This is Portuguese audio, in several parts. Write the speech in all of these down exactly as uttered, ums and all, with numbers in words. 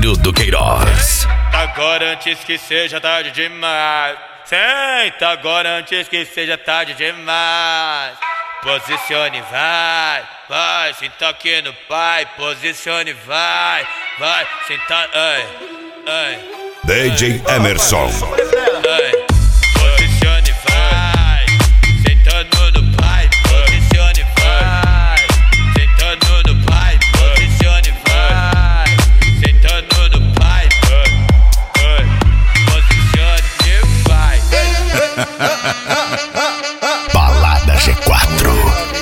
Saveiro do Queiroz. Agora antes que seja tarde demais. Senta agora antes que seja tarde demais. Posicione, vai, vai, senta aqui no pai. Posicione, vai, vai, senta, ai, ai. D J Emerson. Ai. Posicione, vai, sentando no pai. Posicione, vai, sentando no pai. Posicione, vai, sentando no pai. Posicione, vai. Balada G quatro.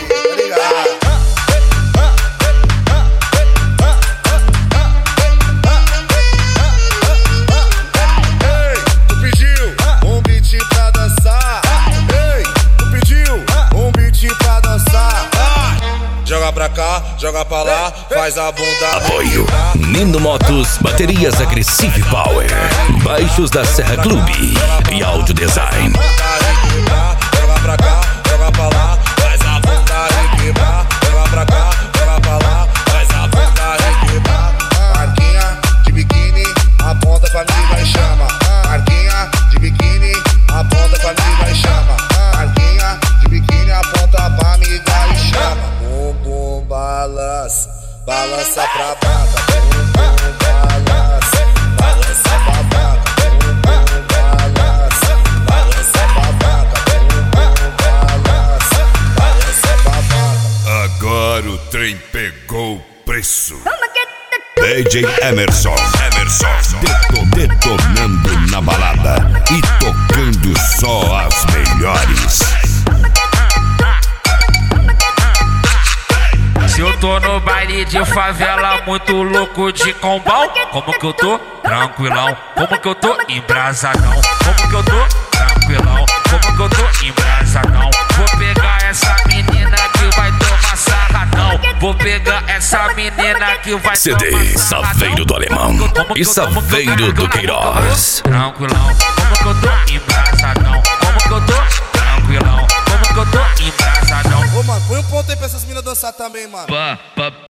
Joga pra cá, joga pra lá, faz a bunda. Apoio Nino Motos, baterias Aggressive Power, baixos da Serra Clube e Audio Design. Joga pra cá, joga pra lá, faz a bunda requebrar. Joga pra cá, joga pra lá, faz a bunda requebrar. Marquinha de biquíni, aponta pra mim, vai chama. Marquinha de biquíni, aponta pra mim, vai chama. Marquinha de biquíni, aponta pra mim, vai chama. Bumbum balança, balança pra baga. Bumbum balança, balança pra baga. Bumbum balança, balança pra baga. Bumbum balança, balança pra baga. Agora o trem pegou o preço. D J Emerson, Emerson, deto- detonando na balada e tocando só as melhores. Se eu tô no baile de favela, muito louco de combão, como que eu tô? Tranquilão. Como que eu tô? Embrasadão. Como que eu tô? Tranquilão. Como que eu tô? Embrasadão. Vou pegar essa menina que vai tomar sarradão. Vou pegar essa menina que vai C D Saveiro do Alemão e Saveiro do Queiroz. Tranquilão. Como que eu tô? Embrasadão. Como que eu tô? Tranquilão. Como que eu tô? Embrasadão. Ô, mano, põe um ponto aí pra essas minas dançar também, mano. Pá, pá.